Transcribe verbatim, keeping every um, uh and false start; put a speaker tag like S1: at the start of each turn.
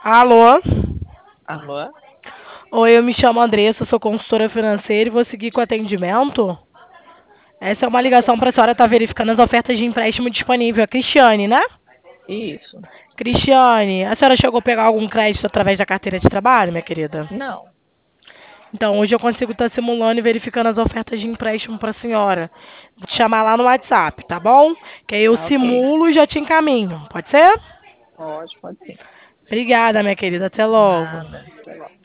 S1: Alô?
S2: Alô?
S1: Oi, eu me chamo Andressa, sou consultora financeira e vou seguir com o atendimento. Essa é uma ligação para a senhora estar verificando as ofertas de empréstimo disponível. A Cristiane, né?
S2: Isso.
S1: Cristiane, a senhora chegou a pegar algum crédito através da carteira de trabalho, minha querida?
S2: Não.
S1: Então, hoje eu consigo estar simulando e verificando as ofertas de empréstimo para a senhora. Vou te chamar lá no WhatsApp, tá bom? Que aí eu
S2: Tá ok.
S1: simulo e já te encaminho. Pode ser?
S2: Pode, pode sim.
S1: Obrigada, minha querida. Até logo.
S2: Nada. Até logo.